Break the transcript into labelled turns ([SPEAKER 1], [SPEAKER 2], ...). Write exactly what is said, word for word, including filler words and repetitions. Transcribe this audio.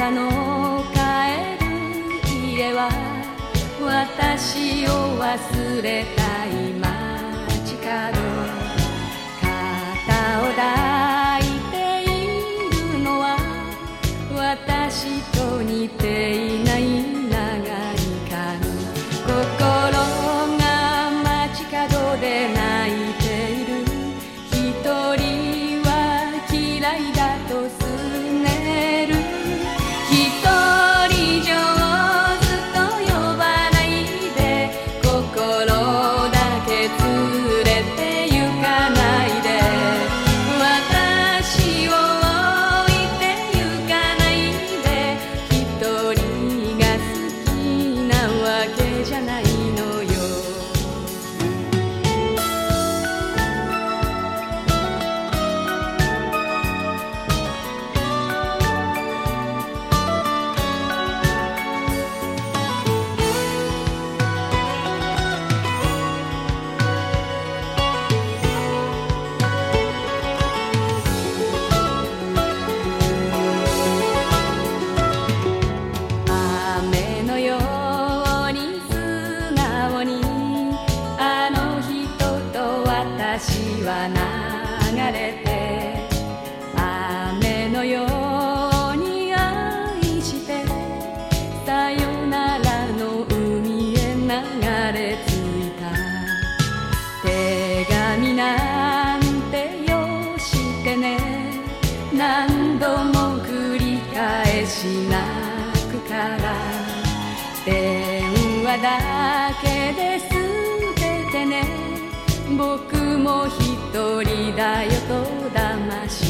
[SPEAKER 1] たの帰る家は私を忘れたい街角、肩を抱いているのは私と似ていない長い髪、心が街角で泣いている、一人は嫌いだとすねる、一人上手と呼ばないで、心だけ連れて行かないで、私を置いて行かないで、一人が好きなわけじゃないのよ。雨のように素直にあの人と私は流れて、雨のように愛してさよならの海へ流れ着いた、手紙なんてよしてね、何度も繰り返し泣くから、電話だけで捨ててね、僕も一人だよと騙し